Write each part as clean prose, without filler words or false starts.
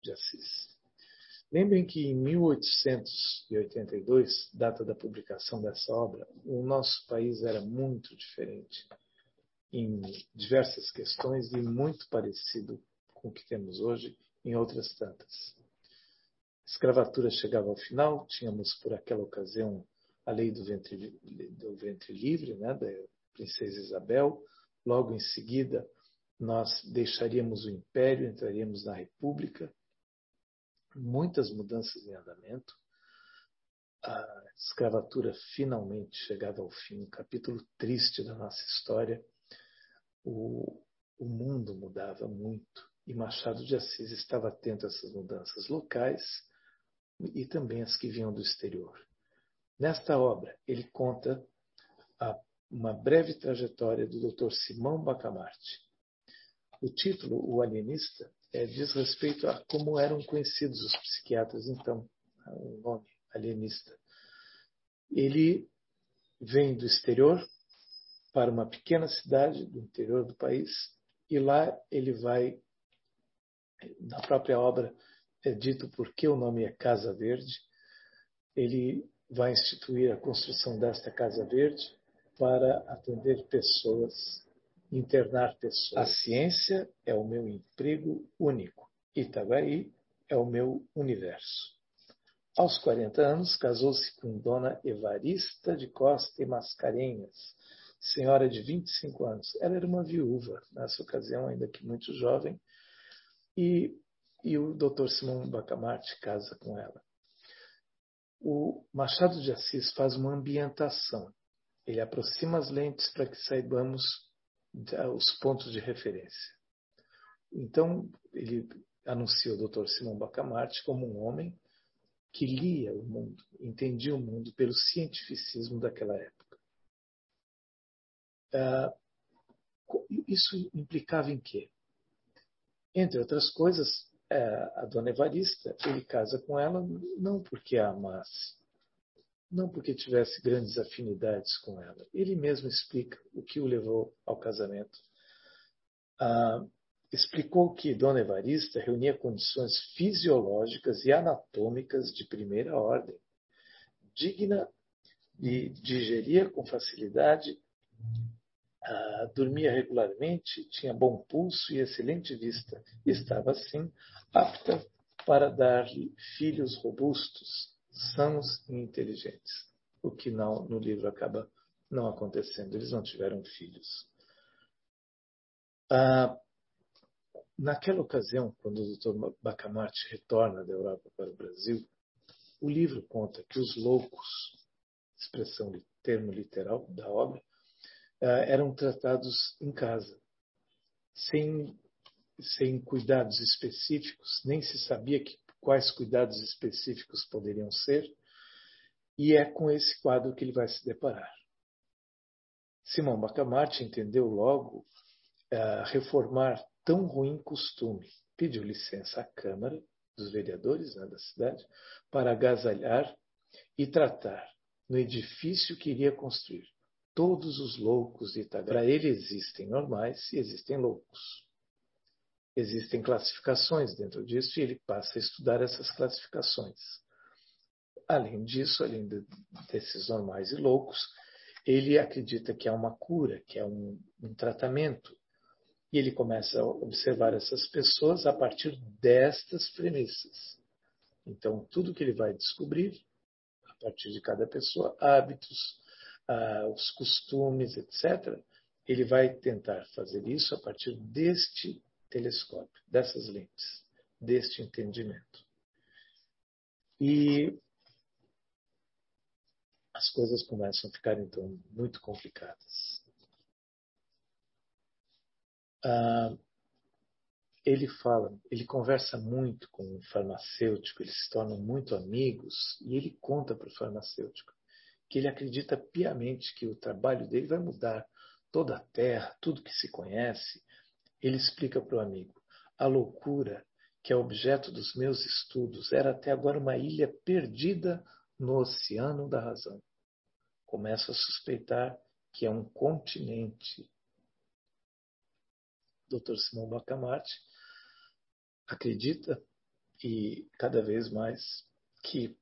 de Assis. Lembrem que em 1882, data da publicação dessa obra, o nosso país era muito diferente em diversas questões e muito parecido com o que temos hoje em outras tantas. A escravatura chegava ao final, tínhamos por aquela ocasião a lei do ventre livre, né, da princesa Isabel. Logo em seguida, nós deixaríamos o império, entraríamos na república. Muitas mudanças em andamento. A escravatura finalmente chegava ao fim, um capítulo triste da nossa história. O mundo mudava muito e Machado de Assis estava atento a essas mudanças locais e também as que vinham do exterior. Nesta obra, ele conta uma breve trajetória do Dr. Simão Bacamarte. O título, O Alienista, diz respeito a como eram conhecidos os psiquiatras então, o nome alienista. Ele vem do exterior para uma pequena cidade do interior do país e lá ele vai, na própria obra é dito por que o nome é Casa Verde, ele vai instituir a construção desta Casa Verde para atender pessoas, internar pessoas. A ciência é o meu emprego único. Itaguaí é o meu universo. Aos 40 anos, casou-se com Dona Evarista de Costa e Mascarenhas, senhora de 25 anos. Ela era uma viúva, nessa ocasião, ainda que muito jovem, e o Dr. Simão Bacamarte casa com ela. O Machado de Assis faz uma ambientação. Ele aproxima as lentes para que saibamos os pontos de referência. Então, ele anuncia o Dr. Simão Bacamarte como um homem que lia o mundo, entendia o mundo pelo cientificismo daquela época. Isso implicava em quê? Entre outras coisas, a Dona Evarista, ele casa com ela não porque a amasse, não porque tivesse grandes afinidades com ela. Ele mesmo explica o que o levou ao casamento. Explicou que Dona Evarista reunia condições fisiológicas e anatômicas de primeira ordem, digna de digeria com facilidade, dormia regularmente, tinha bom pulso e excelente vista. Estava, assim, apta para dar-lhe filhos robustos, sãos e inteligentes. O que no livro acaba não acontecendo. Eles não tiveram filhos. Naquela ocasião, quando o Dr. Bacamarte retorna da Europa para o Brasil, o livro conta que os loucos, expressão, termo literal da obra, eram tratados em casa, sem cuidados específicos, nem se sabia quais cuidados específicos poderiam ser, e é com esse quadro que ele vai se deparar. Simão Bacamarte entendeu logo reformar tão ruim costume. Pediu licença à Câmara dos Vereadores, da cidade, para agasalhar e tratar no edifício que iria construir todos os loucos de Itaguaí. Para ele existem normais e existem loucos. Existem classificações dentro disso e ele passa a estudar essas classificações. Além disso, além desses normais e loucos, ele acredita que há uma cura, que é um tratamento. E ele começa a observar essas pessoas a partir destas premissas. Então, tudo que ele vai descobrir, a partir de cada pessoa, hábitos, os costumes, etc., ele vai tentar fazer isso a partir deste telescópio, dessas lentes, deste entendimento. E as coisas começam a ficar, então, muito complicadas. Ele conversa muito com o farmacêutico, eles se tornam muito amigos, e ele conta para o farmacêutico que ele acredita piamente que o trabalho dele vai mudar toda a Terra, tudo que se conhece. Ele explica para o amigo: a loucura, que é objeto dos meus estudos, era até agora uma ilha perdida no oceano da razão. Começo a suspeitar que é um continente. Dr. Simão Bacamarte acredita e cada vez mais que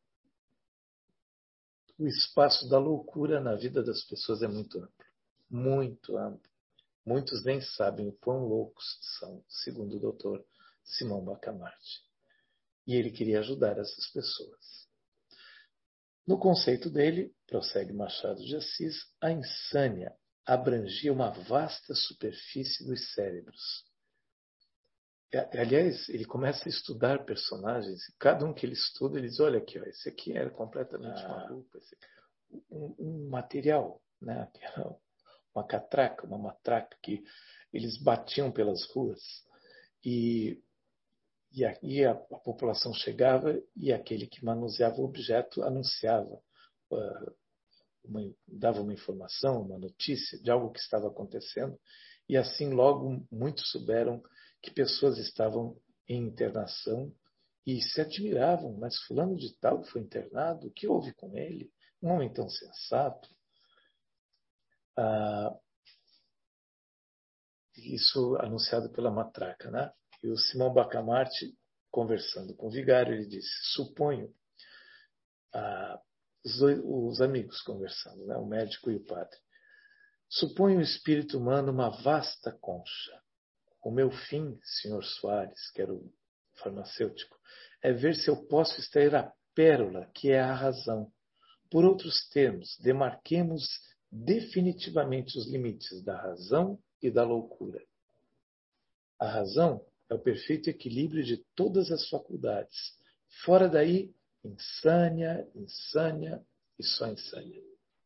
o espaço da loucura na vida das pessoas é muito amplo, muito amplo. Muitos nem sabem o quão loucos são, segundo o Dr. Simão Bacamarte. E ele queria ajudar essas pessoas. No conceito dele, prossegue Machado de Assis, a insânia abrangia uma vasta superfície dos cérebros. Aliás, ele começa a estudar personagens, e cada um que ele estuda, ele diz, olha aqui, ó, esse aqui era completamente maluco, um material, né? Uma catraca, uma matraca que eles batiam pelas ruas e aí a população chegava e aquele que manuseava o objeto anunciava, dava uma informação, uma notícia de algo que estava acontecendo, e assim logo muitos souberam que pessoas estavam em internação e se admiravam, mas fulano de tal foi internado, o que houve com ele? Um homem tão sensato. Isso anunciado pela matraca, né? E o Simão Bacamarte, conversando com o vigário, ele disse, suponho, os amigos conversando, né? O médico e o padre, suponho o espírito humano uma vasta concha. O meu fim, Sr. Soares, que era o farmacêutico, é ver se eu posso extrair a pérola que é a razão. Por outros termos, demarquemos definitivamente os limites da razão e da loucura. A razão é o perfeito equilíbrio de todas as faculdades. Fora daí, insânia, insânia e só insânia.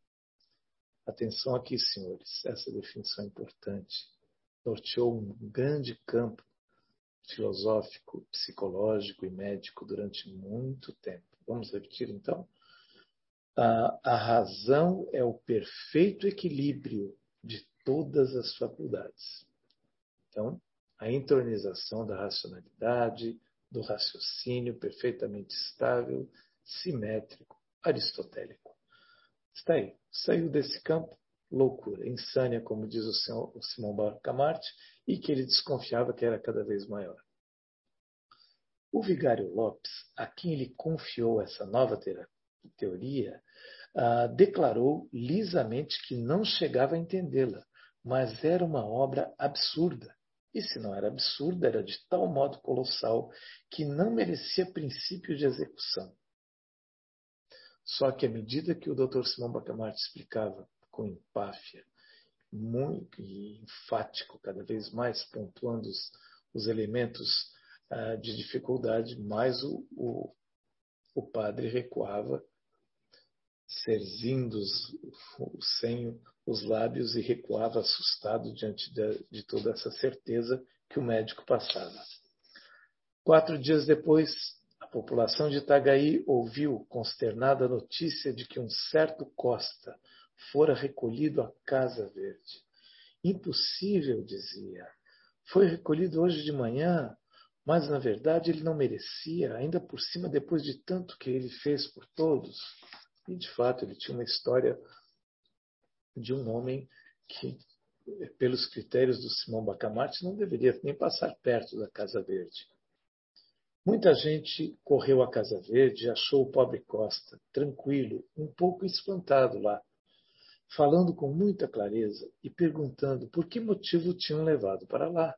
Atenção aqui, senhores, essa definição é importante. Norteou um grande campo filosófico, psicológico e médico durante muito tempo. Vamos repetir então? A razão é o perfeito equilíbrio de todas as faculdades. Então, a entronização da racionalidade, do raciocínio perfeitamente estável, simétrico, aristotélico. Está aí. Saiu desse campo, loucura, insânia, como diz o Simão Bacamarte, e que ele desconfiava que era cada vez maior. O vigário Lopes, a quem ele confiou essa nova teoria, declarou lisamente que não chegava a entendê-la, mas era uma obra absurda. E se não era absurda, era de tal modo colossal que não merecia princípio de execução. Só que à medida que o Dr. Simão Bacamarte explicava com empáfia, muito enfático, cada vez mais pontuando os elementos de dificuldade, mais o padre recuava, cerzindo o senho, os lábios, e recuava assustado diante de toda essa certeza que o médico passava. 4 dias depois, a população de Itaguaí ouviu consternada a notícia de que um certo Costa fora recolhido à Casa Verde. Impossível, dizia. Foi recolhido hoje de manhã, mas na verdade ele não merecia, ainda por cima depois de tanto que ele fez por todos. E de fato ele tinha uma história de um homem que, pelos critérios do Simão Bacamarte, não deveria nem passar perto da Casa Verde. Muita gente correu à Casa Verde e achou o pobre Costa tranquilo, um pouco espantado lá, falando com muita clareza e perguntando por que motivo o tinham levado para lá.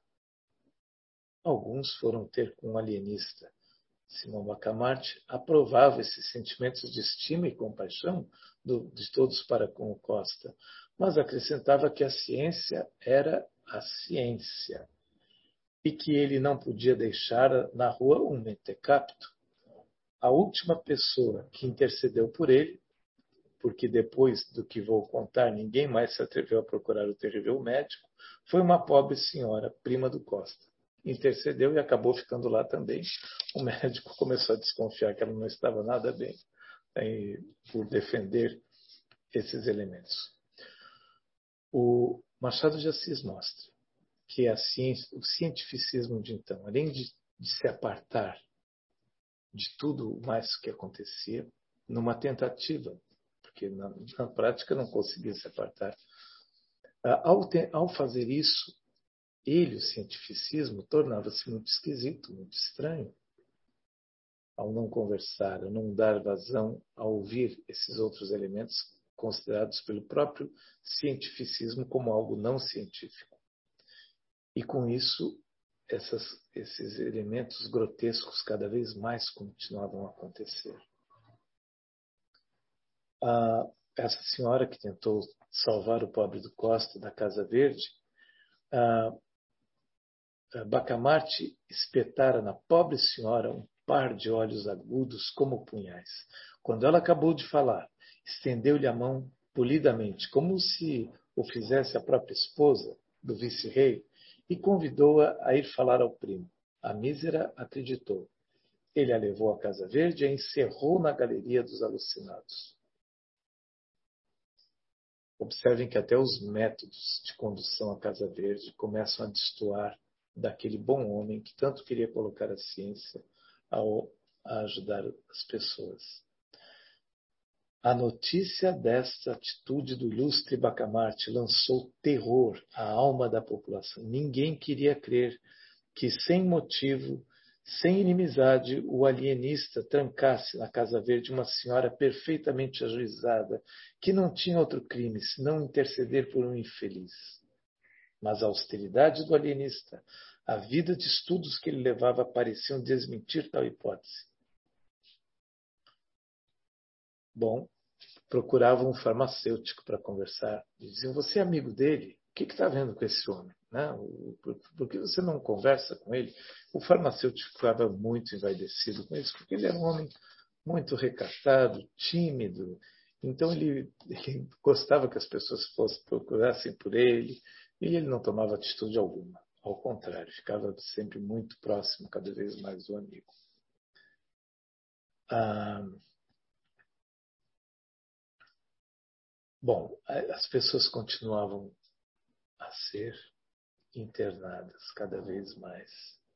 Alguns foram ter com um alienista. Simão Bacamarte aprovava esses sentimentos de estima e compaixão de todos para com o Costa, mas acrescentava que a ciência era a ciência e que ele não podia deixar na rua um mentecapto. A última pessoa que intercedeu por ele, porque depois do que vou contar ninguém mais se atreveu a procurar o terrível médico, foi uma pobre senhora, prima do Costa. Intercedeu e acabou ficando lá também. O médico começou a desconfiar que ela não estava nada bem por defender esses elementos. O Machado de Assis mostra que a ciência, o cientificismo de então, além de se apartar de tudo mais que acontecia, numa tentativa, porque na prática não conseguia se apartar, ao fazer isso, ele, o cientificismo, tornava-se muito esquisito, muito estranho. ao não conversar, ao não dar vazão a ouvir esses outros elementos considerados pelo próprio cientificismo como algo não científico. E com isso, esses elementos grotescos cada vez mais continuavam a acontecer. Essa senhora que tentou salvar o pobre do Costa da Casa Verde, Bacamarte espetara na pobre senhora um par de olhos agudos como punhais. Quando ela acabou de falar, estendeu-lhe a mão polidamente, como se o fizesse a própria esposa do vice-rei, e convidou-a a ir falar ao primo. A mísera acreditou. Ele a levou à Casa Verde e a encerrou na galeria dos alucinados. Observem que até os métodos de condução à Casa Verde começam a destoar daquele bom homem que tanto queria colocar a ciência a ajudar as pessoas. A notícia desta atitude do ilustre Bacamarte lançou terror à alma da população. Ninguém queria crer que, sem motivo, sem inimizade, o alienista trancasse na Casa Verde uma senhora perfeitamente ajuizada, que não tinha outro crime senão interceder por um infeliz. Mas a austeridade do alienista, a vida de estudos que ele levava pareciam desmentir tal hipótese. Bom, procuravam um farmacêutico para conversar. E diziam, você é amigo dele? O que está vendo com esse homem? Né? Por que você não conversa com ele? O farmacêutico ficava muito envaidecido com isso, porque ele era um homem muito recatado, tímido. Então ele gostava que as pessoas procurassem por ele, e ele não tomava atitude alguma. Ao contrário, ficava sempre muito próximo, cada vez mais do amigo. Bom, as pessoas continuavam a ser internadas cada vez mais.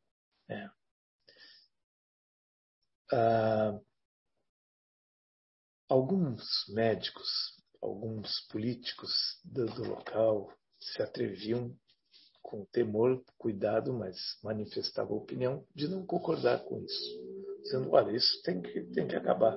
Alguns médicos, alguns políticos do local se atreviam com temor, cuidado, mas manifestavam a opinião de não concordar com isso, dizendo, olha, isso tem que acabar.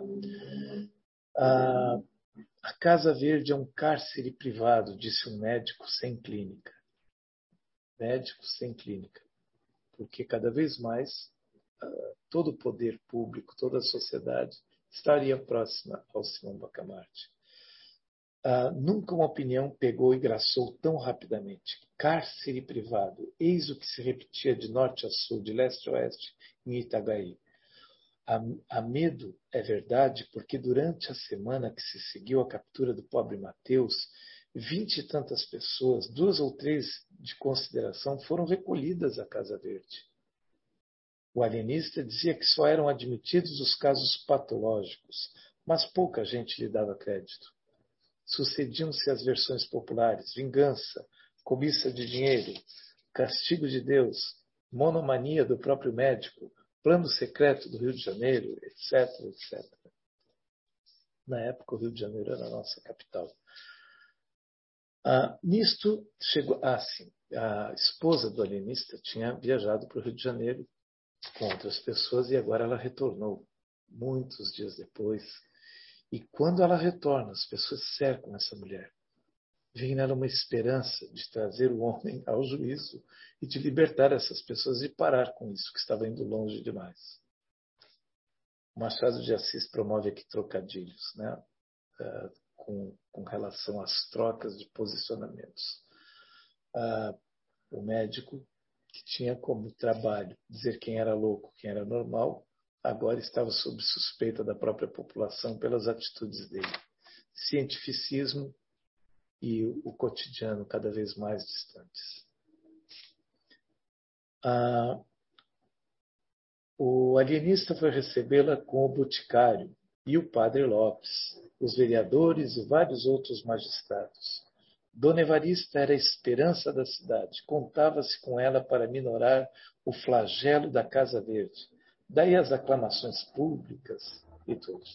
A Casa Verde é um cárcere privado, disse um médico sem clínica. Médico sem clínica. Porque cada vez mais todo o poder público, toda a sociedade estaria próxima ao Simão Bacamarte. Nunca uma opinião pegou e graçou tão rapidamente. Cárcere privado, eis o que se repetia de norte a sul, de leste a oeste, em Itaguaí. Há medo, é verdade, porque durante a semana que se seguiu à captura do pobre Mateus, 20 e tantas pessoas, 2 ou 3 de consideração, foram recolhidas à Casa Verde. O alienista dizia que só eram admitidos os casos patológicos, mas pouca gente lhe dava crédito. Sucediam-se as versões populares: vingança, cobiça de dinheiro, castigo de Deus, monomania do próprio médico, plano secreto do Rio de Janeiro, etc, etc. Na época, o Rio de Janeiro era a nossa capital. Nisto, chegou... sim, a esposa do alienista tinha viajado para o Rio de Janeiro com outras pessoas e agora ela retornou, muitos dias depois. E quando ela retorna, as pessoas cercam essa mulher. Vem nela uma esperança de trazer o homem ao juízo e de libertar essas pessoas e parar com isso, que estava indo longe demais. O Machado de Assis promove aqui trocadilhos, né? Com relação às trocas de posicionamentos. O médico, que tinha como trabalho dizer quem era louco, quem era normal, agora estava sob suspeita da própria população pelas atitudes dele. Cientificismo e o cotidiano cada vez mais distantes. O alienista foi recebê-la com o boticário e o padre Lopes, os vereadores e vários outros magistrados. Dona Evarista era a esperança da cidade. Contava-se com ela para minorar o flagelo da Casa Verde. Daí as aclamações públicas e tudo.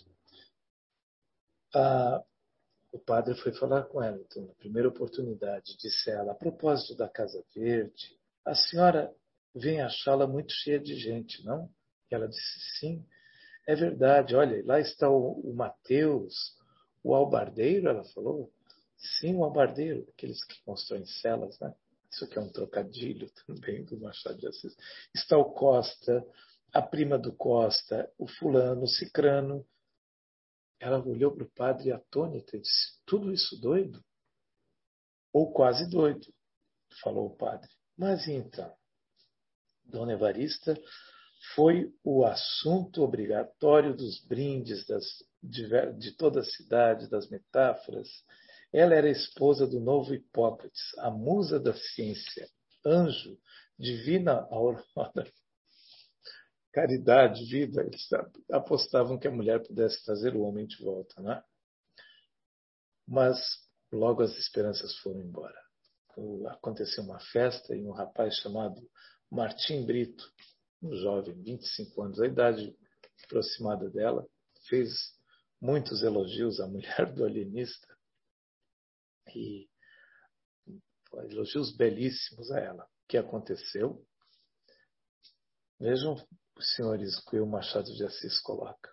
O padre foi falar com ela, então, na primeira oportunidade. Disse ela, a propósito da Casa Verde, a senhora vem achá-la muito cheia de gente, não? E ela disse, sim. É verdade, olha, lá está o Mateus, o albardeiro, ela falou. Sim, o albardeiro, aqueles que constroem celas, né? Isso aqui é um trocadilho também do Machado de Assis. Está o Costa, a prima do Costa, o fulano, o cicrano. Ela olhou para o padre atônita e disse, tudo isso doido? Ou quase doido, falou o padre. Mas e então? Dona Evarista foi o assunto obrigatório dos brindes de toda a cidade, das metáforas. Ela era esposa do novo Hipócrates, a musa da ciência, anjo, divina aurora, caridade, vida. Eles apostavam que a mulher pudesse trazer o homem de volta, não é? Mas logo as esperanças foram embora. Aconteceu uma festa e um rapaz chamado Martim Brito, um jovem, 25 anos, a idade aproximada dela, fez muitos elogios à mulher do alienista e elogios belíssimos a ela. O que aconteceu? Vejam, os senhores, o que o Machado de Assis coloca.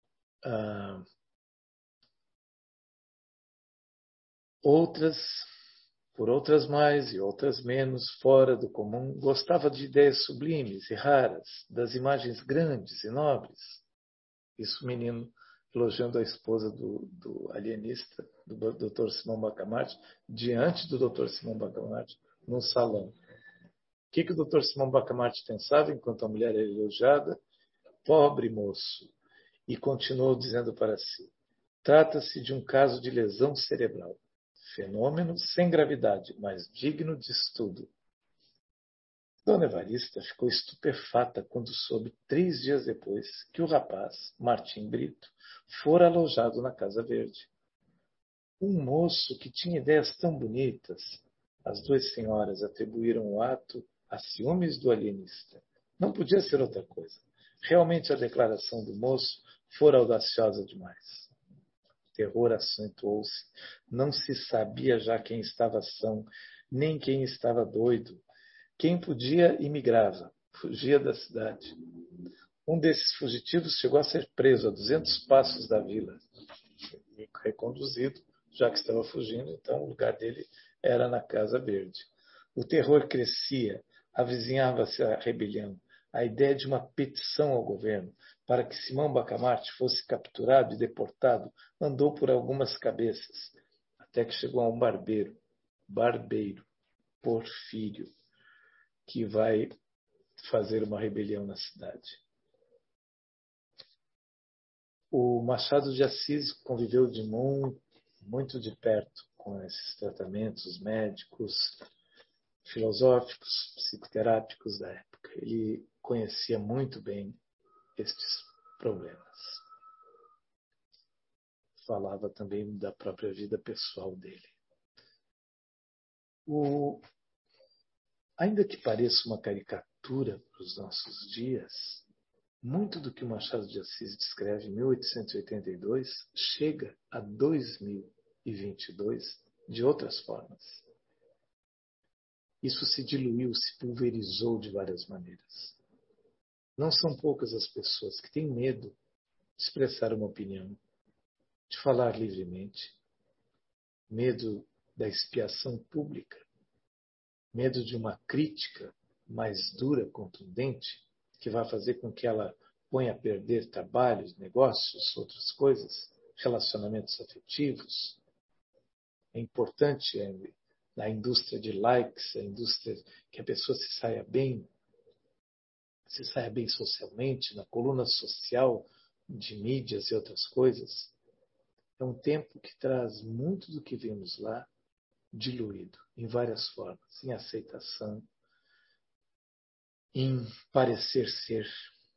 Outras, por outras mais e outras menos, fora do comum, gostava de ideias sublimes e raras, das imagens grandes e nobres. Isso o menino elogiando a esposa do alienista, do Dr. Simão Bacamarte, diante do Dr. Simão Bacamarte, num salão. O que o Dr. Simão Bacamarte pensava enquanto a mulher era elogiada? Pobre moço! E continuou dizendo para si, trata-se de um caso de lesão cerebral. Fenômeno sem gravidade, mas digno de estudo. Dona Evarista ficou estupefata quando soube, 3 dias depois, que o rapaz, Martim Brito, fora alojado na Casa Verde. Um moço que tinha ideias tão bonitas. As duas senhoras atribuíram o ato a ciúmes do alienista. Não podia ser outra coisa. Realmente a declaração do moço fora audaciosa demais. O terror acentuou-se. Não se sabia já quem estava são, nem quem estava doido. Quem podia, imigrava, fugia da cidade. Um desses fugitivos chegou a ser preso a 200 passos da vila e reconduzido, já que estava fugindo, então o lugar dele era na Casa Verde. O terror crescia, avizinhava-se a rebelião, a ideia de uma petição ao governo para que Simão Bacamarte fosse capturado e deportado andou por algumas cabeças, até que chegou a um barbeiro, Porfírio, que vai fazer uma rebelião na cidade. O Machado de Assis conviveu muito de perto com esses tratamentos médicos, filosóficos, psicoterápicos da época. Ele conhecia muito bem estes problemas. Falava também da própria vida pessoal dele. Ainda que pareça uma caricatura para os nossos dias, muito do que o Machado de Assis descreve em 1882 chega a 2022 de outras formas. Isso se diluiu, se pulverizou de várias maneiras. Não são poucas as pessoas que têm medo de expressar uma opinião, de falar livremente, medo da expiação pública, medo de uma crítica mais dura, contundente, que vai fazer com que ela ponha a perder trabalhos, negócios, outras coisas, relacionamentos afetivos. É importante na indústria de likes, a indústria que a pessoa se saia bem socialmente, na coluna social de mídias e outras coisas. É um tempo que traz muito do que vimos lá diluído, em várias formas, em aceitação, em parecer ser,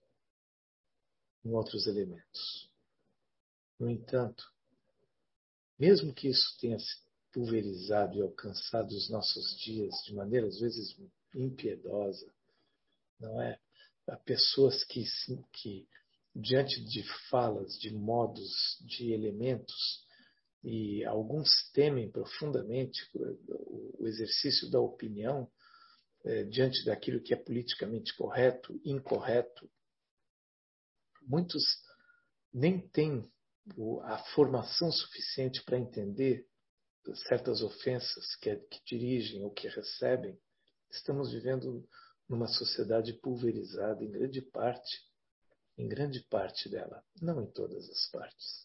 em outros elementos. No entanto, mesmo que isso tenha se pulverizado e alcançado os nossos dias de maneira às vezes impiedosa, não é? Há pessoas que diante de falas, de modos, de elementos, e alguns temem profundamente o exercício da opinião diante daquilo que é politicamente correto, incorreto. Muitos nem tem a formação suficiente para entender certas ofensas que dirigem ou que recebem. Estamos vivendo numa sociedade pulverizada em grande parte dela, não em todas as partes.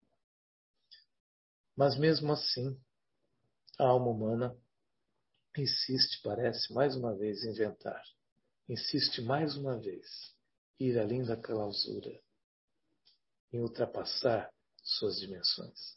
Mas mesmo assim, a alma humana insiste, parece, mais uma vez inventar. Insiste mais uma vez ir além da clausura, em ultrapassar suas dimensões.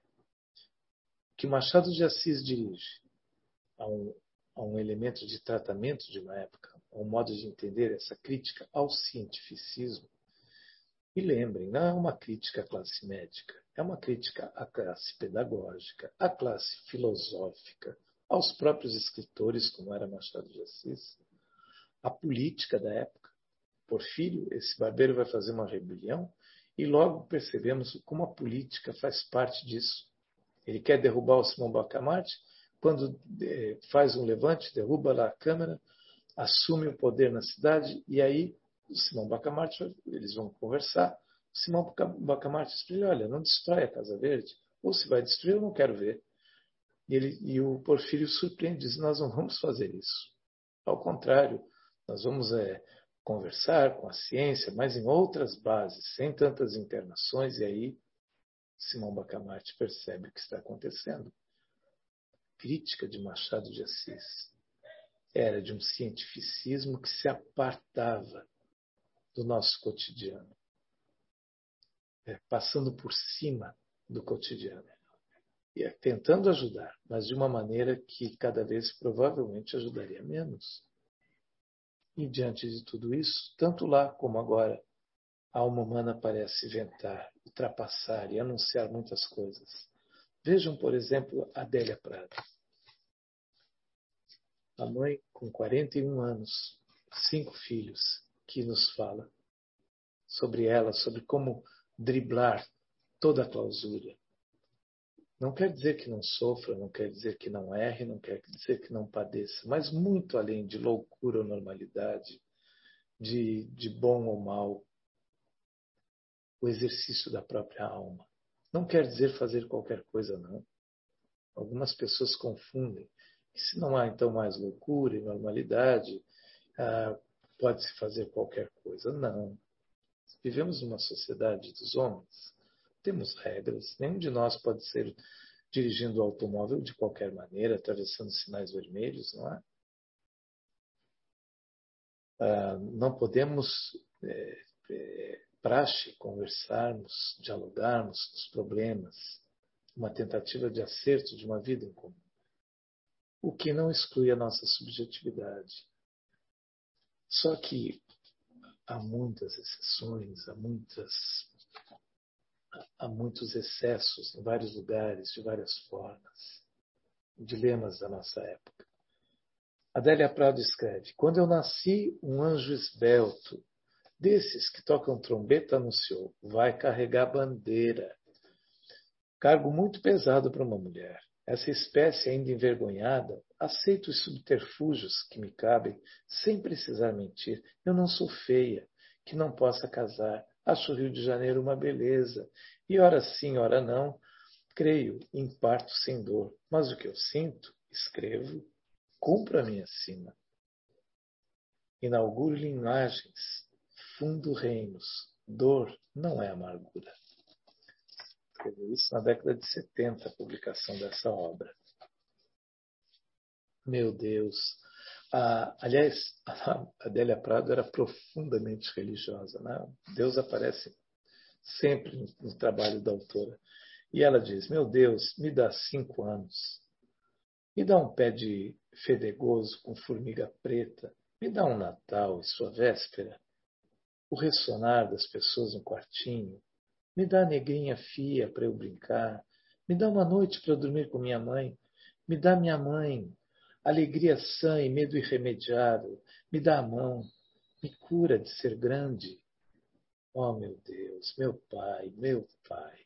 O que Machado de Assis dirige a um elemento de tratamento de uma época, a um modo de entender essa crítica ao cientificismo. E lembrem, não é uma crítica à classe médica, é uma crítica à classe pedagógica, à classe filosófica, aos próprios escritores, como era Machado de Assis, à política da época. Porfírio, esse barbeiro vai fazer uma rebelião e logo percebemos como a política faz parte disso. Ele quer derrubar o Simão Bacamarte, quando faz um levante, derruba lá a Câmara, assume o poder na cidade e aí o Simão Bacamarte, eles vão conversar. O Simão Bacamarte explica, olha, não destrói a Casa Verde, ou se vai destruir eu não quero ver. E o Porfírio surpreende, diz, nós não vamos fazer isso. Ao contrário, nós vamos conversar com a ciência, mas em outras bases, sem tantas internações, e aí Simão Bacamarte percebe o que está acontecendo. A crítica de Machado de Assis era de um cientificismo que se apartava do nosso cotidiano, passando por cima do cotidiano, e tentando ajudar, mas de uma maneira que cada vez provavelmente ajudaria menos. E diante de tudo isso, tanto lá como agora, a alma humana parece inventar, ultrapassar e anunciar muitas coisas. Vejam, por exemplo, Adélia Prado. A mãe com 41 anos, 5 filhos, que nos fala sobre ela, sobre como driblar toda a clausura. Não quer dizer que não sofra, não quer dizer que não erre, não quer dizer que não padeça, mas muito além de loucura ou normalidade, de bom ou mal, o exercício da própria alma. Não quer dizer fazer qualquer coisa, não. Algumas pessoas confundem. E se não há, então, mais loucura e normalidade, pode-se fazer qualquer coisa. Não. Vivemos numa sociedade dos homens. Temos regras. Nenhum de nós pode ser dirigindo o automóvel de qualquer maneira, atravessando sinais vermelhos, não é? Não podemos praxe conversarmos, dialogarmos dos problemas, uma tentativa de acerto de uma vida em comum. O que não exclui a nossa subjetividade. Só que há muitas exceções, há muitos excessos em vários lugares, de várias formas. Dilemas da nossa época. Adélia Prado escreve: quando eu nasci, um anjo esbelto, desses que tocam trombeta, anunciou: vai carregar bandeira. Cargo muito pesado para uma mulher. Essa espécie ainda envergonhada aceita os subterfúgios que me cabem sem precisar mentir. Eu não sou feia, que não possa casar. Acho o Rio de Janeiro uma beleza. E ora sim, ora não, creio, em parto sem dor. Mas o que eu sinto, escrevo, cumpro a minha sina. Inauguro linhagens, fundo reinos. Dor não é amargura. Escreveu isso na década de 70, a publicação dessa obra. Meu Deus! Aliás, a Adélia Prado era profundamente religiosa. Né? Deus aparece sempre no trabalho da autora. E ela diz, meu Deus, me dá 5 anos. Me dá um pé de fedegoso com formiga preta. Me dá um Natal e sua véspera. O ressonar das pessoas no quartinho. Me dá negrinha fia para eu brincar. Me dá uma noite para eu dormir com minha mãe. Me dá minha mãe. Alegria sã e medo irremediável. Me dá a mão. Me cura de ser grande. Oh, meu Deus, meu pai, meu pai.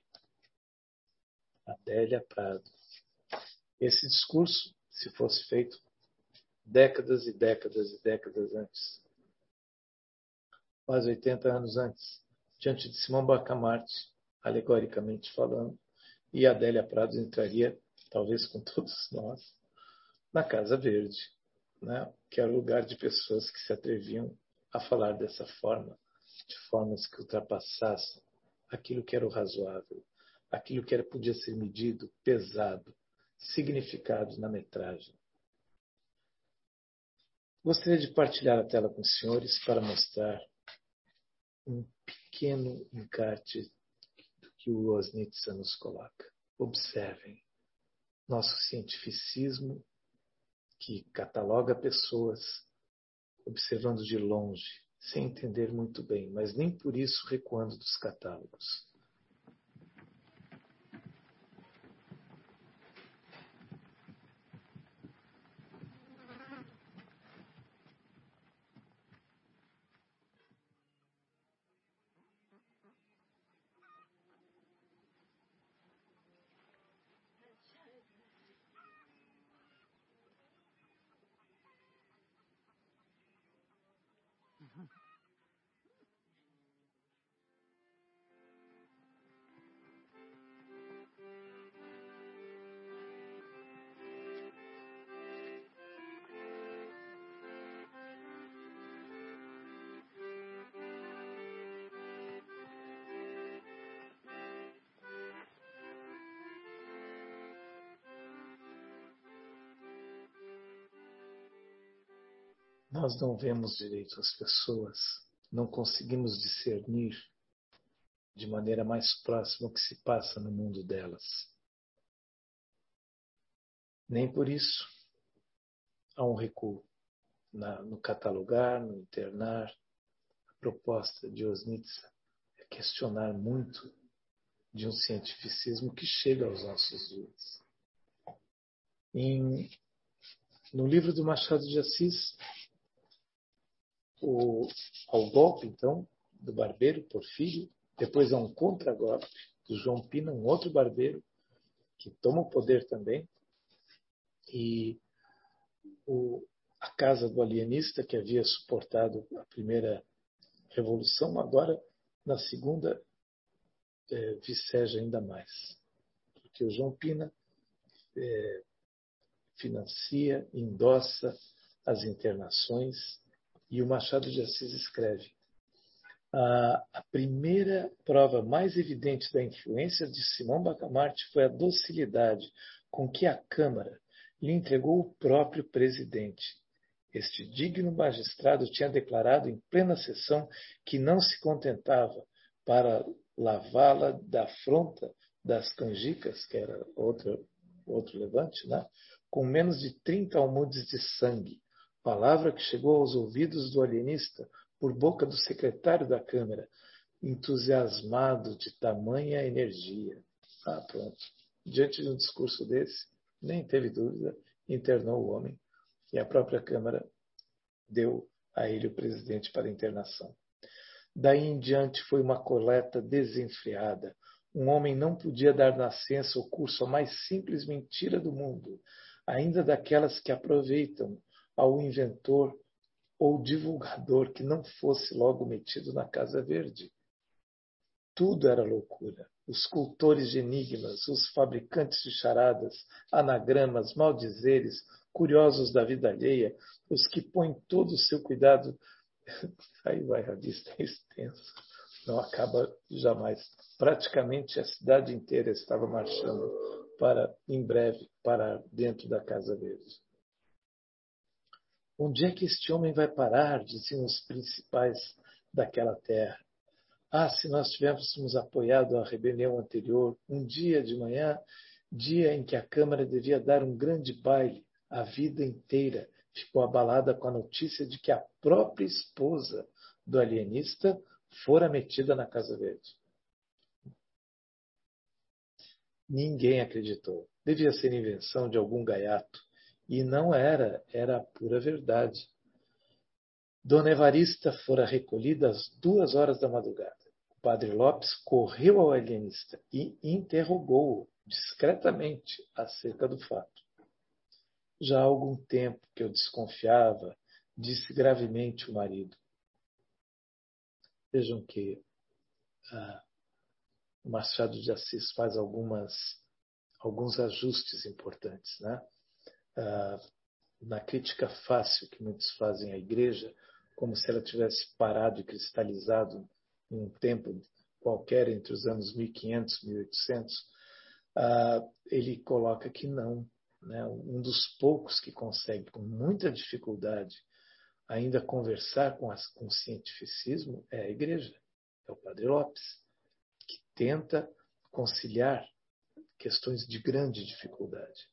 Adélia Prado. Esse discurso, se fosse feito décadas e décadas e décadas antes, quase 80 anos antes, diante de Simão Bacamarte, alegoricamente falando, e Adélia Prado entraria, talvez com todos nós, na Casa Verde, né? Que era o lugar de pessoas que se atreviam a falar dessa forma, de formas que ultrapassassem aquilo que era o razoável, aquilo que podia ser medido, pesado, significado na metragem. Gostaria de partilhar a tela com os senhores para mostrar um pequeno encarte do que o Loznitsa nos coloca. Observem nosso cientificismo que cataloga pessoas observando de longe, sem entender muito bem, mas nem por isso recuando dos catálogos. Nós não vemos direito as pessoas, não conseguimos discernir de maneira mais próxima o que se passa no mundo delas. Nem por isso há um recuo no catalogar, no internar. A proposta de Loznitsa é questionar muito de um cientificismo que chega aos nossos dias. No livro do Machado de Assis, ao golpe, então, do barbeiro Porfírio, depois há um contragolpe do João Pina, um outro barbeiro, que toma o poder também, e a casa do alienista, que havia suportado a primeira revolução, agora, na segunda, viceja ainda mais. Porque o João Pina financia, endossa as internações, e o Machado de Assis escreve: a primeira prova mais evidente da influência de Simão Bacamarte foi a docilidade com que a Câmara lhe entregou o próprio presidente. Este digno magistrado tinha declarado em plena sessão que não se contentava, para lavá-la da afronta das canjicas, que era outro levante, né? Com menos de 30 almudes de sangue, palavra que chegou aos ouvidos do alienista por boca do secretário da Câmara, entusiasmado de tamanha energia. Pronto. Diante de um discurso desse, nem teve dúvida, internou o homem, e a própria Câmara deu a ele o presidente para internação. Daí em diante foi uma coleta desenfreada. Um homem não podia dar nascença ou curso à mais simples mentira do mundo, ainda daquelas que aproveitam ao inventor ou divulgador que não fosse logo metido na Casa Verde. Tudo era loucura. Os cultores de enigmas, os fabricantes de charadas, anagramas, maldizeres, curiosos da vida alheia, os que põem todo o seu cuidado. Aí vai, a lista é extensa, não acaba jamais. Praticamente a cidade inteira estava marchando para, em breve, parar dentro da Casa Verde. Onde é que este homem vai parar? Diziam os principais daquela terra. Se nós tivéssemos apoiado a rebelião anterior, um dia de manhã, dia em que a Câmara devia dar um grande baile, a vida inteira ficou abalada com a notícia de que a própria esposa do alienista fora metida na Casa Verde. Ninguém acreditou. Devia ser invenção de algum gaiato. E não era a pura verdade. Dona Evarista fora recolhida às 2h da madrugada. O padre Lopes correu ao alienista e interrogou-o discretamente acerca do fato. Já há algum tempo que eu desconfiava, disse gravemente o marido. Vejam que o Machado de Assis faz alguns ajustes importantes, né? Na crítica fácil que muitos fazem à igreja, como se ela tivesse parado e cristalizado em um tempo qualquer entre os anos 1500 e 1800, ele coloca que não. Né? Um dos poucos que consegue, com muita dificuldade, ainda conversar com o cientificismo é a igreja, é o Padre Lopes, que tenta conciliar questões de grande dificuldade,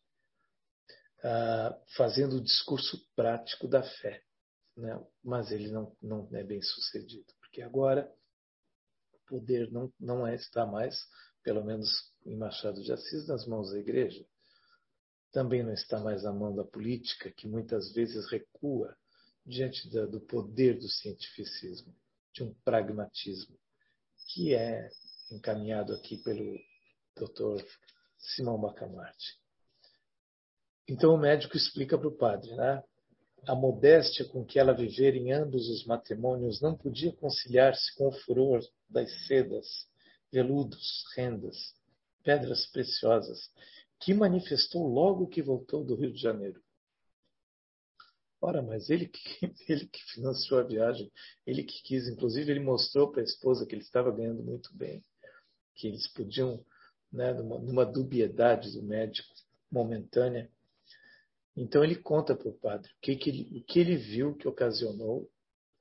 fazendo o discurso prático da fé. Né? Mas ele não é bem sucedido, porque agora o poder não está mais, pelo menos em Machado de Assis, nas mãos da igreja. Também não está mais na mão da política, que muitas vezes recua diante do poder do cientificismo, de um pragmatismo, que é encaminhado aqui pelo Dr. Simão Bacamarte. Então o médico explica para o padre, né? A modéstia com que ela vivera em ambos os matrimônios não podia conciliar-se com o furor das sedas, veludos, rendas, pedras preciosas, que manifestou logo que voltou do Rio de Janeiro. Ora, mas ele que financiou a viagem, ele que quis, inclusive ele mostrou para a esposa que ele estava ganhando muito bem, que eles podiam, né, numa dubiedade do médico momentânea. Então ele conta para o padre o que ele viu que ocasionou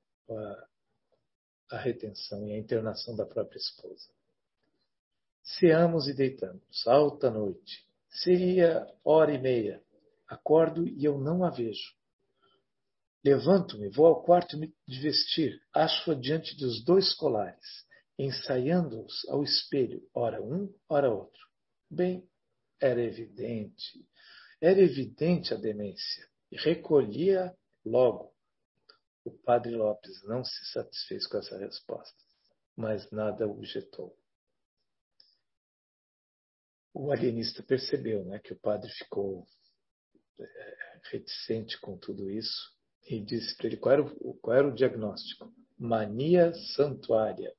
a retenção e a internação da própria esposa. Ceamos e deitamos, alta noite. Seria 1h30. Acordo e eu não a vejo. Levanto-me, vou ao quarto de vestir, acho-a diante dos 2 colares, ensaiando-os ao espelho, ora um, ora outro. Bem, era evidente a demência, e recolhia logo. O padre Lopes não se satisfez com essa resposta, mas nada objetou. O alienista percebeu, né, que o padre ficou reticente com tudo isso e disse para ele qual era o diagnóstico. Mania santuária.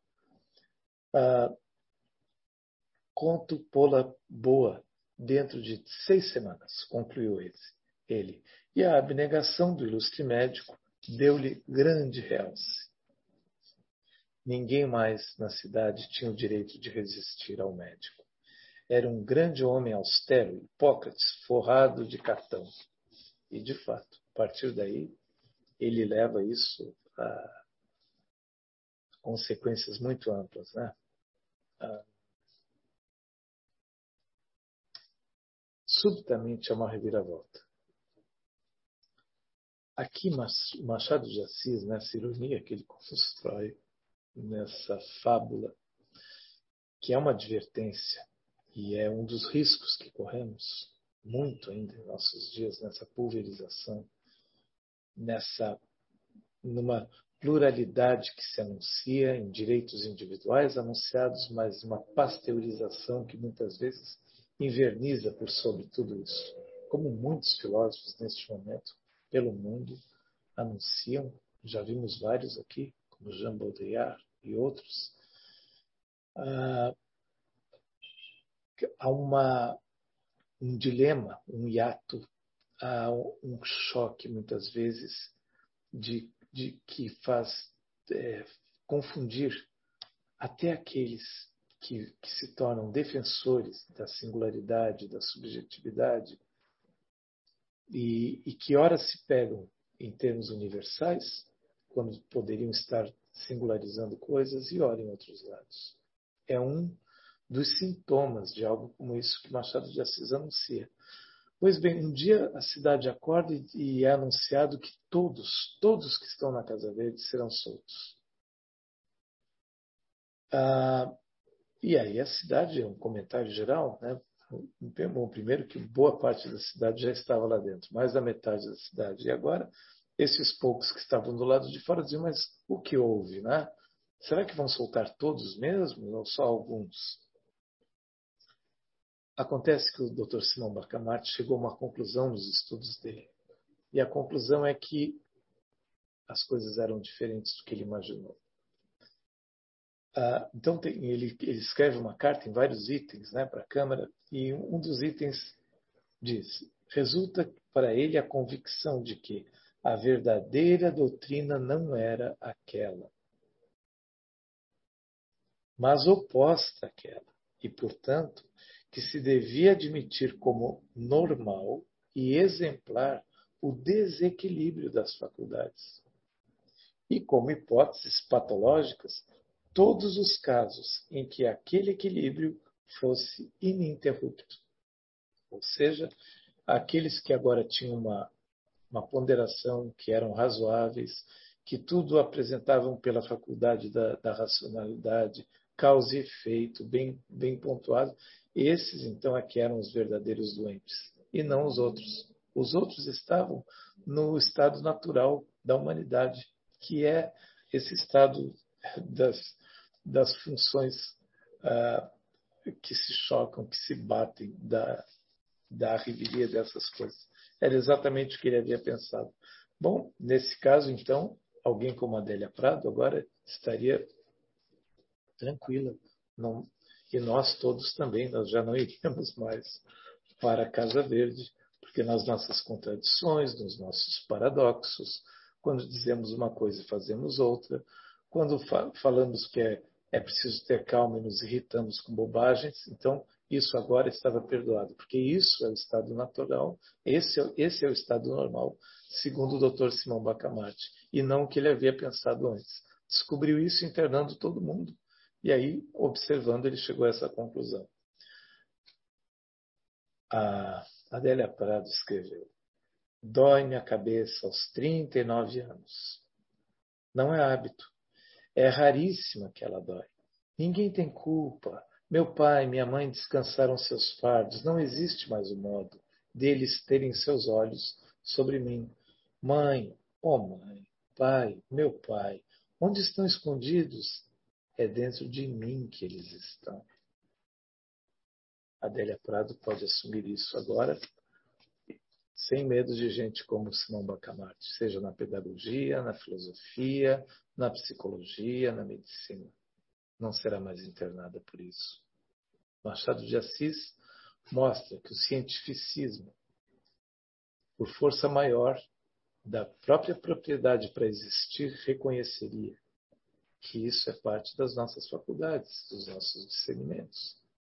Conto pô-la boa dentro de 6 semanas, concluiu ele. E a abnegação do ilustre médico deu-lhe grande realce. Ninguém mais na cidade tinha o direito de resistir ao médico. Era um grande homem austero, Hipócrates, forrado de cartão. E, de fato, a partir daí, ele leva isso a consequências muito amplas, né? Subitamente há uma reviravolta. Aqui, Machado de Assis, nessa ironia que ele constrói, nessa fábula, que é uma advertência e é um dos riscos que corremos muito ainda em nossos dias, nessa pulverização, numa pluralidade que se anuncia em direitos individuais anunciados, mas uma pasteurização que muitas vezes inverniza por sobre tudo isso. Como muitos filósofos neste momento, pelo mundo, anunciam, já vimos vários aqui, como Jean Baudrillard e outros, há um dilema, um hiato, há um choque, muitas vezes, de que faz confundir até aqueles que se tornam defensores da singularidade, da subjetividade, e que ora se pegam em termos universais, quando poderiam estar singularizando coisas, e ora em outros lados. É um dos sintomas de algo como isso que Machado de Assis anuncia. Pois bem, um dia a cidade acorda e é anunciado que todos que estão na Casa Verde serão soltos. E aí a cidade, é um comentário geral, né? Bom, primeiro que boa parte da cidade já estava lá dentro, mais da metade da cidade. E agora, esses poucos que estavam do lado de fora diziam, mas o que houve, né? Será que vão soltar todos mesmo ou só alguns? Acontece que o Dr. Simão Bacamarte chegou a uma conclusão nos estudos dele. E a conclusão é que as coisas eram diferentes do que ele imaginou. Então, ele escreve uma carta em vários itens, né, para a Câmara, e um dos itens diz: resulta para ele a convicção de que a verdadeira doutrina não era aquela, mas oposta àquela, e, portanto, que se devia admitir como normal e exemplar o desequilíbrio das faculdades. E como hipóteses patológicas, todos os casos em que aquele equilíbrio fosse ininterrupto. Ou seja, aqueles que agora tinham uma ponderação, que eram razoáveis, que tudo apresentavam pela faculdade da racionalidade, causa e efeito, bem pontuado, esses então é que eram os verdadeiros doentes, e não os outros. Os outros estavam no estado natural da humanidade, que é esse estado das funções que se chocam, que se batem, da revelia dessas coisas. Era exatamente o que ele havia pensado. Bom, nesse caso, então, alguém como Adélia Prado agora estaria tranquila. Não, e nós todos também, nós já não iríamos mais para a Casa Verde, porque nas nossas contradições, nos nossos paradoxos, quando dizemos uma coisa e fazemos outra, quando falamos que é preciso ter calma e nos irritamos com bobagens, então isso agora estava perdoado, porque isso é o estado natural, esse é o estado normal, segundo o Dr. Simão Bacamarte, e não o que ele havia pensado antes. Descobriu isso internando todo mundo. E aí, observando, ele chegou a essa conclusão. A Adélia Prado escreveu: dói-me a cabeça aos 39 anos. Não é hábito. É raríssima que ela dói. Ninguém tem culpa. Meu pai e minha mãe descansaram seus fardos. Não existe mais o modo deles terem seus olhos sobre mim. Mãe, ó mãe, pai, meu pai, onde estão escondidos? É dentro de mim que eles estão. Adélia Prado pode assumir isso agora, sem medo de gente como Simão Bacamarte, seja na pedagogia, na filosofia, na psicologia, na medicina. Não será mais internada por isso. Machado de Assis mostra que o cientificismo, por força maior da própria propriedade para existir, reconheceria que isso é parte das nossas faculdades, dos nossos discernimentos.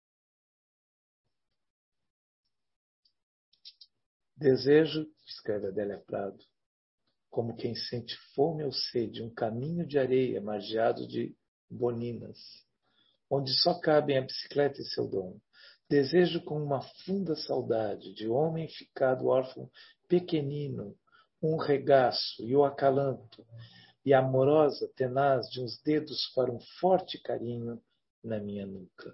Desejo, escreve Adélia Prado, como quem sente fome ou sede, um caminho de areia margeado de boninas, onde só cabem a bicicleta e seu dono. Desejo com uma funda saudade de homem ficado órfão pequenino, um regaço e o acalanto, e a amorosa tenaz de uns dedos para um forte carinho na minha nuca.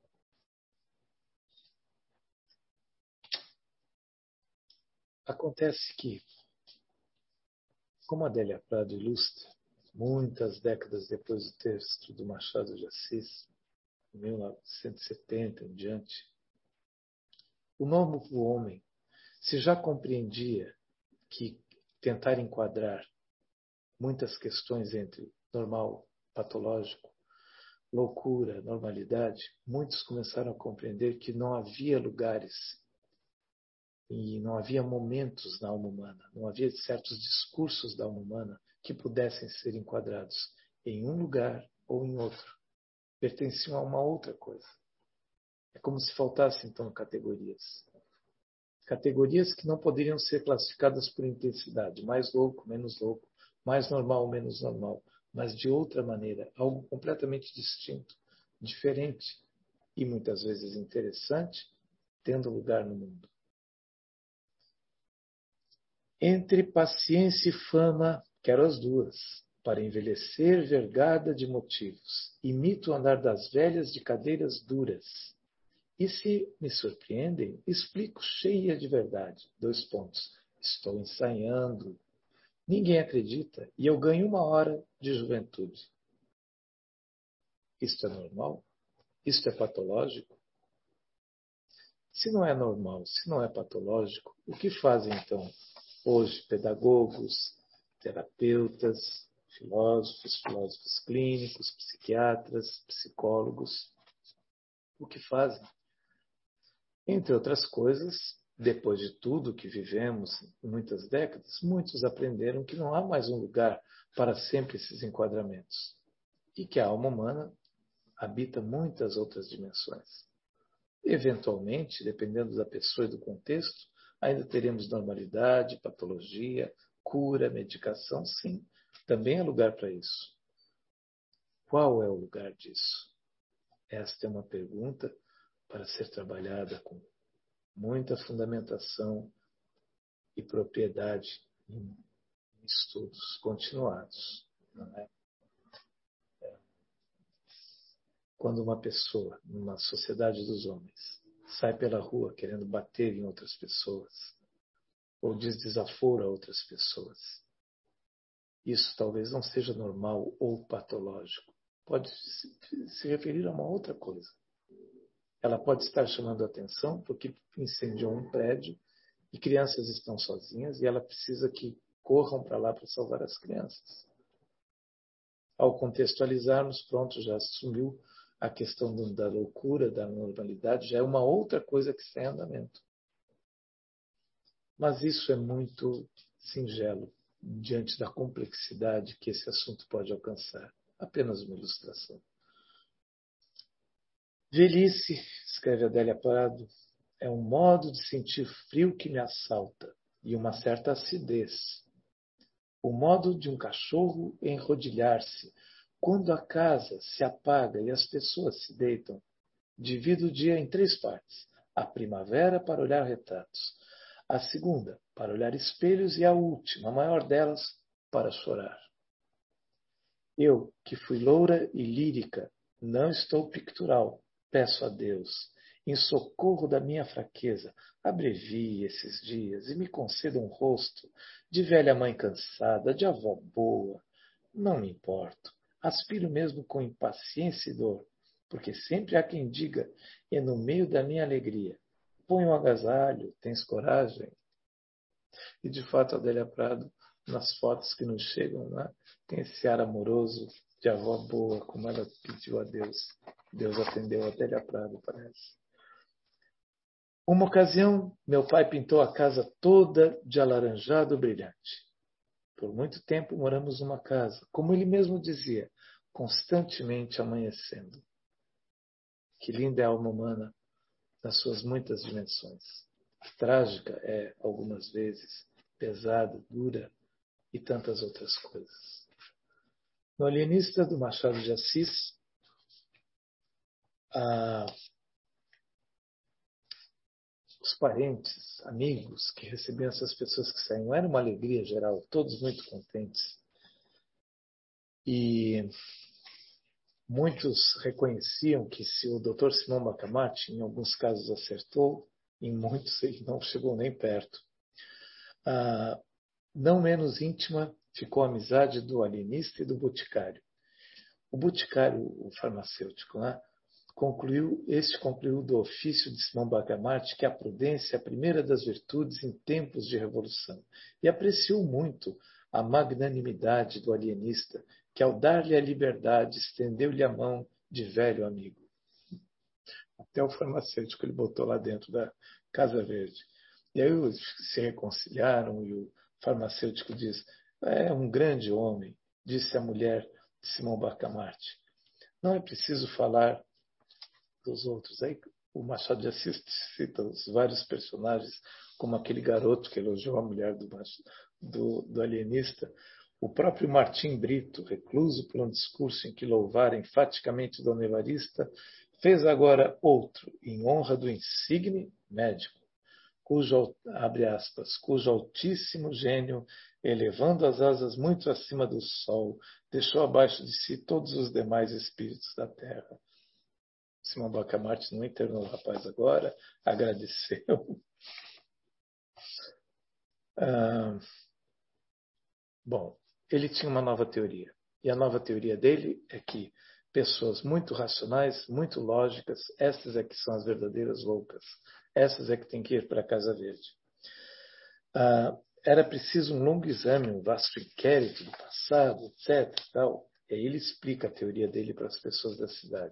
Acontece que, como Adélia Prado ilustra, muitas décadas depois do texto do Machado de Assis, em 1970 em diante, o novo homem, se já compreendia que tentar enquadrar muitas questões entre normal, patológico, loucura, normalidade, muitos começaram a compreender que não havia lugares e não havia momentos na alma humana, não havia certos discursos da alma humana que pudessem ser enquadrados em um lugar ou em outro. Pertenciam a uma outra coisa. É como se faltassem, então, categorias. Categorias que não poderiam ser classificadas por intensidade, mais louco, menos louco, mais normal, menos normal, mas de outra maneira, algo completamente distinto, diferente e muitas vezes interessante, tendo lugar no mundo. Entre paciência e fama, quero as duas, para envelhecer vergada de motivos. Imito o andar das velhas de cadeiras duras. E se me surpreendem, explico cheia de verdade. 2 pontos. Estou ensaiando. Ninguém acredita e eu ganho 1 hora de juventude. Isto é normal? Isto é patológico? Se não é normal, se não é patológico, o que fazem então hoje pedagogos, terapeutas, filósofos clínicos, psiquiatras, psicólogos. O que fazem? Entre outras coisas, depois de tudo que vivemos em muitas décadas, muitos aprenderam que não há mais um lugar para sempre esses enquadramentos e que a alma humana habita muitas outras dimensões. Eventualmente, dependendo da pessoa e do contexto, ainda teremos normalidade, patologia, cura, medicação, sim, também há lugar para isso. Qual é o lugar disso? Esta é uma pergunta para ser trabalhada com muita fundamentação e propriedade em estudos continuados. Não é? Quando uma pessoa, numa sociedade dos homens, sai pela rua querendo bater em outras pessoas, ou diz desaforo a outras pessoas, isso talvez não seja normal ou patológico. Pode se referir a uma outra coisa. Ela pode estar chamando a atenção porque incendiou um prédio e crianças estão sozinhas e ela precisa que corram para lá para salvar as crianças. Ao contextualizarmos, pronto, já assumiu a questão da loucura, da normalidade, já é uma outra coisa que está em andamento. Mas isso é muito singelo diante da complexidade que esse assunto pode alcançar. Apenas uma ilustração. Velhice, escreve Adélia Prado, é um modo de sentir frio que me assalta e uma certa acidez. O modo de um cachorro enrodilhar-se quando a casa se apaga e as pessoas se deitam. Divido o dia em 3 partes. A primavera para olhar retratos, a segunda para olhar espelhos e a última, a maior delas, para chorar. Eu, que fui loura e lírica, não estou pictural. Peço a Deus, em socorro da minha fraqueza, abrevie esses dias e me conceda um rosto de velha mãe cansada, de avó boa. Não me importo. Aspiro mesmo com impaciência e dor, porque sempre há quem diga, e no meio da minha alegria, põe um agasalho, tens coragem? E de fato, Adélia Prado, nas fotos que nos chegam, né, tem esse ar amoroso de avó boa, como ela pediu a Deus. Deus atendeu a Adélia Prado, parece. Uma ocasião, meu pai pintou a casa toda de alaranjado brilhante. Por muito tempo moramos numa casa, como ele mesmo dizia, constantemente amanhecendo. Que linda é a alma humana nas suas muitas dimensões. Trágica é, algumas vezes, pesada, dura e tantas outras coisas. No Alienista do Machado de Assis, os parentes, amigos que recebiam essas pessoas que saíam, era uma alegria geral, todos muito contentes. E muitos reconheciam que se o Dr. Simão Bacamarte, em alguns casos, acertou, em muitos ele não chegou nem perto. Não menos íntima ficou a amizade do alienista e do boticário. O boticário, o farmacêutico, né, concluiu do ofício de Simão Bacamarte que a prudência é a primeira das virtudes em tempos de revolução e apreciou muito a magnanimidade do alienista, que ao dar-lhe a liberdade estendeu-lhe a mão de velho amigo. Até o farmacêutico ele botou lá dentro da Casa Verde. E aí se reconciliaram e o farmacêutico diz, é um grande homem, disse a mulher de Simão Bacamarte. Não é preciso falar dos outros. Aí o Machado de Assis cita os vários personagens, como aquele garoto que elogiou a mulher do alienista. O próprio Martim Brito, recluso por um discurso em que louvara enfaticamente Dona Evarista, fez agora outro, em honra do insigne médico, abre aspas, cujo altíssimo gênio, elevando as asas muito acima do sol, deixou abaixo de si todos os demais espíritos da terra. Simão Bacamarte não internou o rapaz agora, agradeceu. Bom, ele tinha uma nova teoria. E a nova teoria dele é que pessoas muito racionais, muito lógicas, essas é que são as verdadeiras loucas. Essas é que têm que ir para a Casa Verde. era preciso um longo exame, um vasto inquérito do passado, etc. Tal. E aí ele explica a teoria dele para as pessoas da cidade.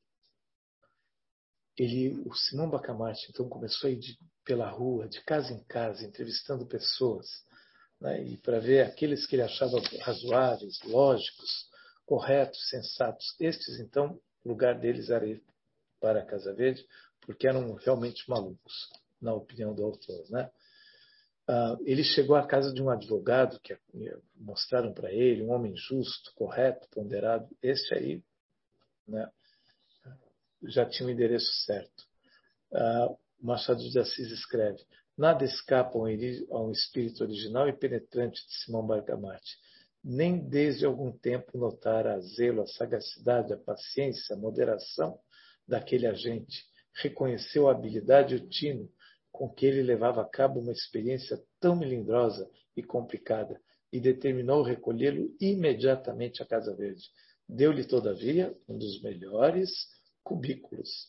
O Simão Bacamarte, então, começou a ir pela rua, de casa em casa, entrevistando pessoas, né, e para ver aqueles que ele achava razoáveis, lógicos, corretos, sensatos. Estes, então, o lugar deles era ir para a Casa Verde, porque eram realmente malucos, na opinião do autor, né? Ele chegou à casa de um advogado que mostraram para ele, um homem justo, correto, ponderado. Este aí, né, já tinha o endereço certo. Machado de Assis escreve: nada escapa a um espírito original e penetrante de Simão Bacamarte. Nem desde algum tempo notara a zelo, a sagacidade, a paciência, a moderação daquele agente. Reconheceu a habilidade e o tino com que ele levava a cabo uma experiência tão melindrosa e complicada e determinou recolhê-lo imediatamente à Casa Verde. Deu-lhe, todavia, um dos melhores cubículos.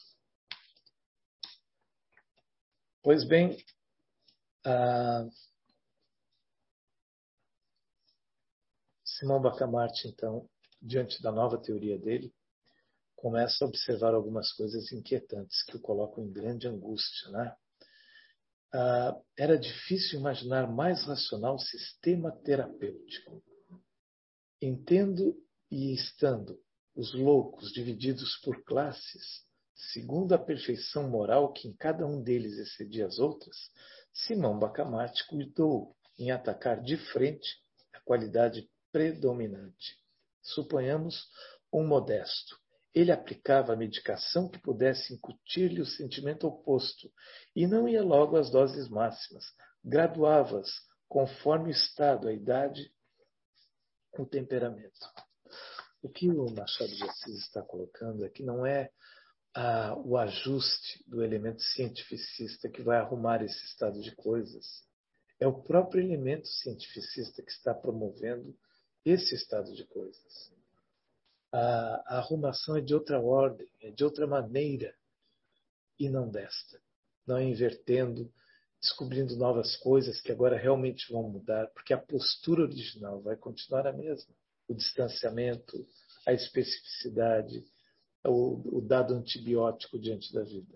Pois bem, Simão Bacamarte, então, diante da nova teoria dele, começa a observar algumas coisas inquietantes que o colocam em grande angústia, né? Era difícil imaginar mais racional sistema terapêutico. Entendo e estando os loucos divididos por classes, segundo a perfeição moral que em cada um deles excedia as outras, Simão Bacamarte cuidou em atacar de frente a qualidade predominante. Suponhamos um modesto. Ele aplicava a medicação que pudesse incutir-lhe o sentimento oposto e não ia logo às doses máximas, graduava-as conforme o estado, a idade, o temperamento. O que o Machado de Assis está colocando é que não é o ajuste do elemento cientificista que vai arrumar esse estado de coisas. É o próprio elemento cientificista que está promovendo esse estado de coisas. A arrumação é de outra ordem, é de outra maneira, e não desta. Não invertendo, descobrindo novas coisas que agora realmente vão mudar, porque a postura original vai continuar a mesma. O distanciamento, a especificidade, o dado antibiótico diante da vida.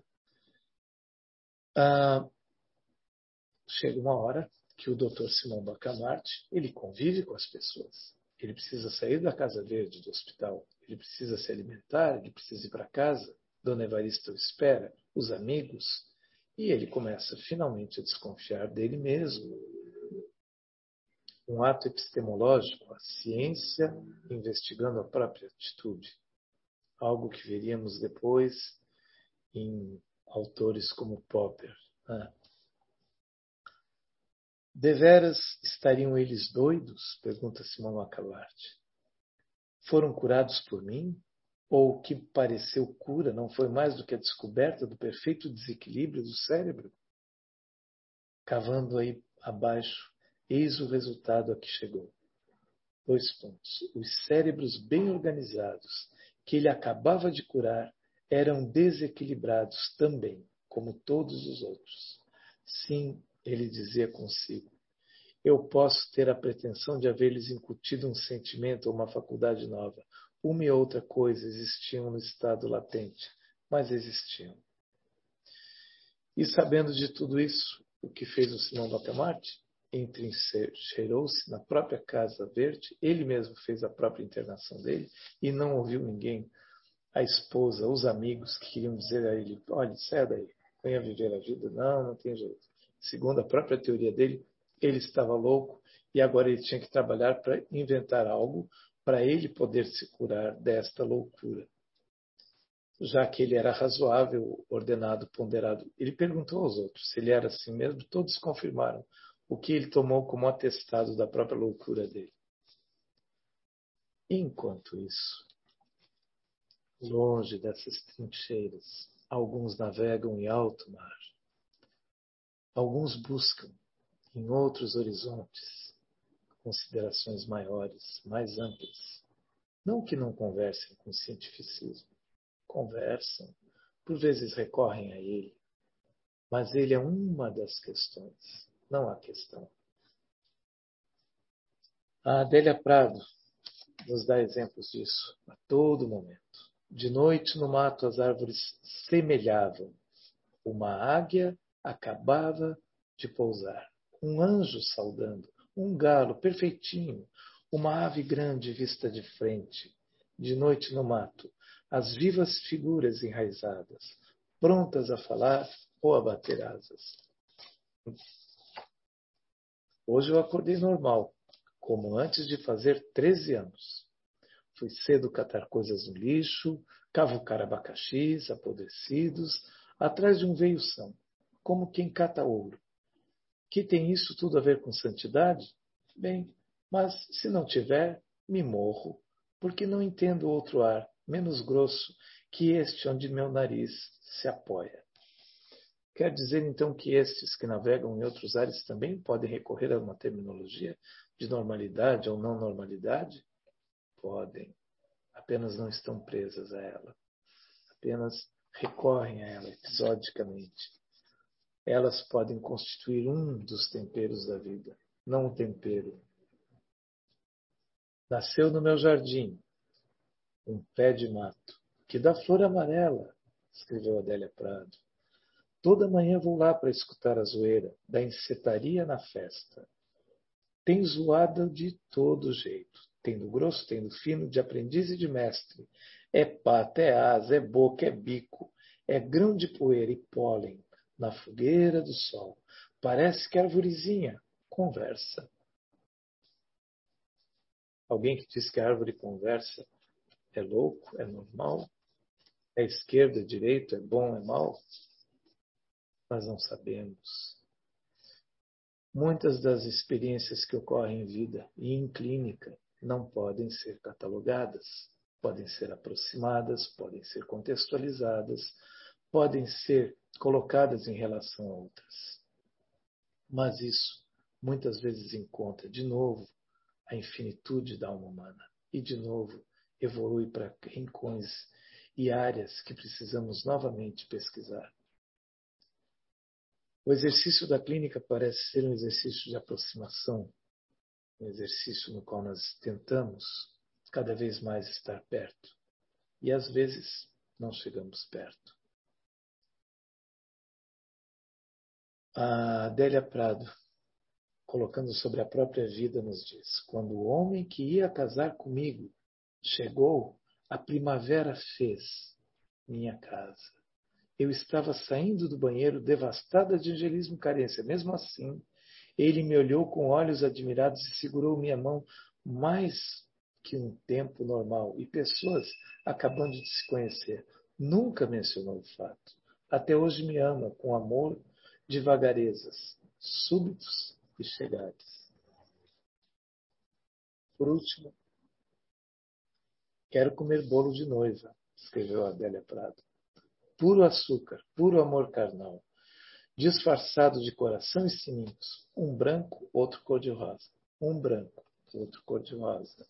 Chega uma hora que o Dr. Simão Bacamarte, ele convive com as pessoas. Ele precisa sair da Casa Verde, do hospital. Ele precisa se alimentar, ele precisa ir para casa. Dona Evarista o espera, os amigos. E ele começa finalmente a desconfiar dele mesmo. Um ato epistemológico, a ciência investigando a própria atitude. Algo que veríamos depois em autores como Popper. Deveras estariam eles doidos? Pergunta Simão Bacamarte. Foram curados por mim? Ou o que pareceu cura não foi mais do que a descoberta do perfeito desequilíbrio do cérebro? Cavando aí abaixo, eis o resultado a que chegou. 2 pontos. Os cérebros bem organizados, que ele acabava de curar, eram desequilibrados também, como todos os outros. Sim, ele dizia consigo, eu posso ter a pretensão de haver-lhes incutido um sentimento ou uma faculdade nova. Uma e outra coisa existiam no estado latente, mas existiam. E sabendo de tudo isso, o que fez o Simão Bacamarte? Entrincheirou-se na própria Casa Verde, ele mesmo fez a própria internação dele e não ouviu ninguém, a esposa, os amigos que queriam dizer a ele, olha, sai daí, venha viver a vida. Não, não tem jeito. Segundo a própria teoria dele, ele estava louco e agora ele tinha que trabalhar para inventar algo para ele poder se curar desta loucura. Já que ele era razoável, ordenado, ponderado, ele perguntou aos outros se ele era assim mesmo, todos confirmaram o que ele tomou como atestado da própria loucura dele. Enquanto isso, longe dessas trincheiras, alguns navegam em alto mar. Alguns buscam em outros horizontes considerações maiores, mais amplas. Não que não conversem com o cientificismo. Conversam, por vezes recorrem a ele. Mas ele é uma das questões, não a questão. A Adélia Prado nos dá exemplos disso a todo momento. De noite no mato as árvores semelhavam. Uma águia acabava de pousar. Um anjo saudando. Um galo perfeitinho. Uma ave grande vista de frente. De noite no mato, as vivas figuras enraizadas, prontas a falar ou a bater asas. Hoje eu acordei normal, como antes de fazer 13 anos. Fui cedo catar coisas no lixo, cavucar abacaxis apodrecidos, atrás de um veiução, como quem cata ouro. Que tem isso tudo a ver com santidade? Bem, mas se não tiver, me morro, porque não entendo outro ar, menos grosso, que este onde meu nariz se apoia. Quer dizer então que estes que navegam em outros ares também podem recorrer a uma terminologia de normalidade ou não normalidade? Podem. Apenas não estão presas a ela. Apenas recorrem a ela episodicamente. Elas podem constituir um dos temperos da vida, não um tempero. Nasceu no meu jardim um pé de mato, que dá flor amarela, escreveu Adélia Prado. Toda manhã vou lá para escutar a zoeira da encetaria na festa. Tem zoada de todo jeito. Tem do grosso, tem do fino, de aprendiz e de mestre. É pata, é asa, é boca, é bico. É grão de poeira e pólen na fogueira do sol. Parece que a arvorezinha conversa. Alguém que diz que a árvore conversa é louco, é normal, é esquerda, é direito, é bom, é mal? Nós não sabemos. Muitas das experiências que ocorrem em vida e em clínica não podem ser catalogadas, podem ser aproximadas, podem ser contextualizadas, podem ser colocadas em relação a outras. Mas isso muitas vezes encontra, de novo, a infinitude da alma humana e, de novo, evolui para rincões e áreas que precisamos novamente pesquisar. O exercício da clínica parece ser um exercício de aproximação, um exercício no qual nós tentamos cada vez mais estar perto. E às vezes não chegamos perto. A Adélia Prado, colocando sobre a própria vida, nos diz: quando o homem que ia casar comigo chegou, a primavera fez minha casa. Eu estava saindo do banheiro devastada de angelismo e carência. Mesmo assim, ele me olhou com olhos admirados e segurou minha mão mais que um tempo normal. E pessoas acabando de se conhecer. Nunca mencionou o fato. Até hoje me ama com amor de vagarezas, súbitos e chegados. Por último, quero comer bolo de noiva, escreveu Adélia Prado. Puro açúcar, puro amor carnal, disfarçado de coração e sininhos. Um branco, outro cor-de-rosa. Um branco, outro cor-de-rosa.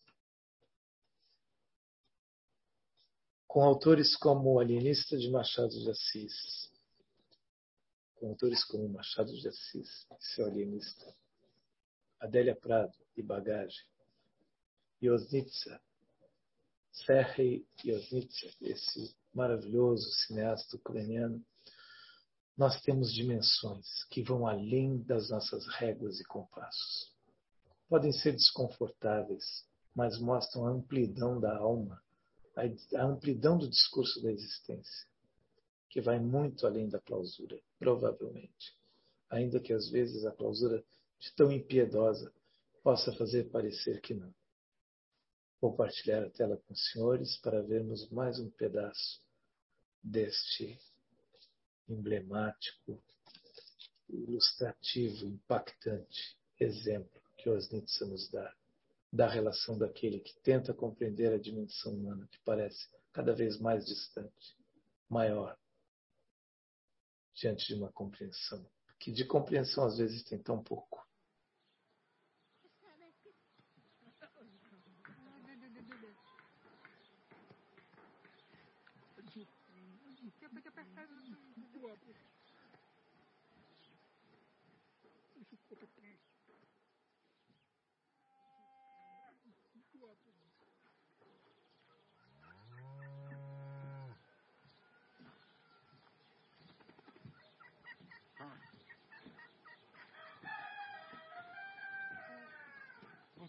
Com autores como o Alienista de Machado de Assis. Com autores como Machado de Assis, seu alienista. Adélia Prado e Bagagem. Yosnitsa. Sergei Yosnitsa, esse maravilhoso cineasta ucraniano. Nós temos dimensões que vão além das nossas réguas e compassos. Podem ser desconfortáveis, mas mostram a amplidão da alma, a amplidão do discurso da existência, que vai muito além da clausura, provavelmente. Ainda que às vezes a clausura, de tão impiedosa, possa fazer parecer que não. Vou partilhar a tela com os senhores para vermos mais um pedaço deste emblemático, ilustrativo, impactante exemplo que Osnitsa nos dá da relação daquele que tenta compreender a dimensão humana que parece cada vez mais distante, maior, diante de uma compreensão, que de compreensão às vezes tem tão pouco.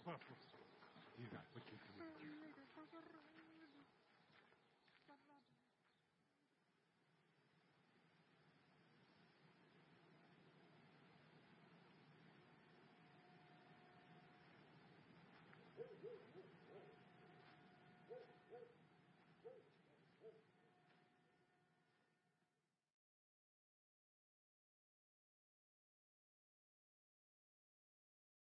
You got what you can.